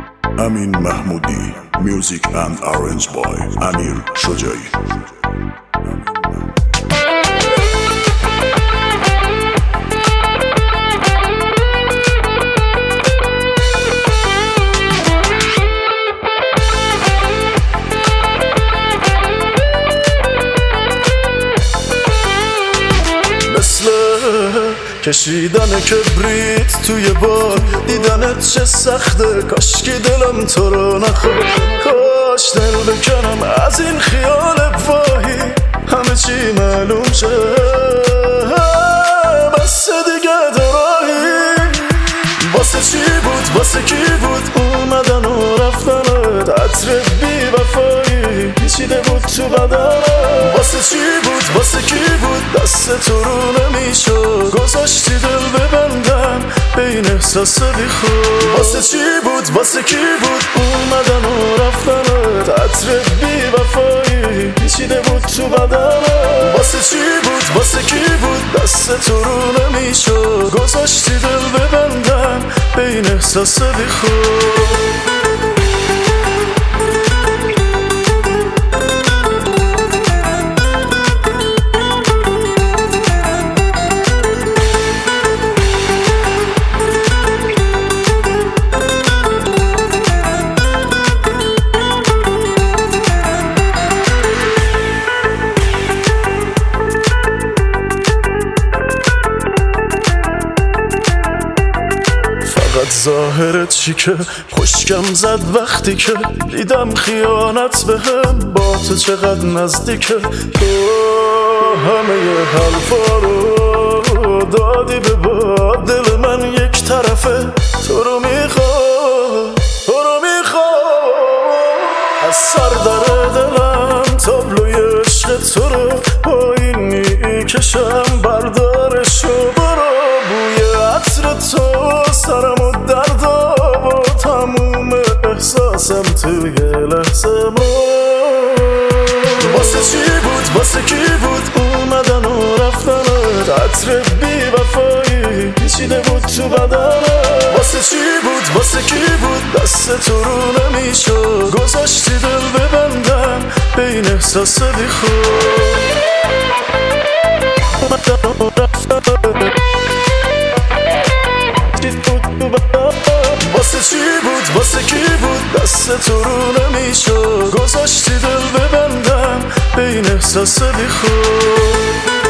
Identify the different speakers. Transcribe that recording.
Speaker 1: امین محمودی. Music and arranged by امیر شجاعی.
Speaker 2: مثل کشیدن کبریت توی بار، دیدنت چه سخته، کاش که دلم تو رو نخواد. کاش دل بکنم از این خیال واهی، همه چی معلوم شه، بس دیگه دراهی. واسه چی بود، واسه کی بود اومدن و رفتنت، عطر بی وفایی پیچیده بود تو بدنت. واسه چی بود، واسه کی بود دست تو رو نمیشد، گذاشتی دل ببندم بین احساس بی خود. واسه چی بود، واسه کی بود اومدن و رفتنت، عطر بی وفایی پیچیده بود تو بدنت. واسه چی بود، واسه کی بود دست تو رو نمیشد، گذاشتی دل ببندم بین احساس بی خود. ظاهرت چی که خوشگم زد وقتی که دیدم خیانت بهم با تو چقدر نزدیکه. تو همه حرفا رو دادی به باد، دل من یک طرفه تو رو میخواد، تو رو میخواد. از سر در دلم تابلوی عشق تو رو با این میکشم، بردارش و برو. بوی عطر تو سرمو درد و تموم احساسم توی لحظه واسه چی بود، واسه کی بود اومدن و رفتنت، عطر بی وفایی پیچیده بود تو بدنت. واسه چی بود، واسه کی بود دست تو رو نمیشد، گذاشتی دل ببندم بین احساس بی خود. واسه چی بود، واسه کی بود دست تو رو نمیشد، گذاشتی دل ببندم بین احساس بی خود.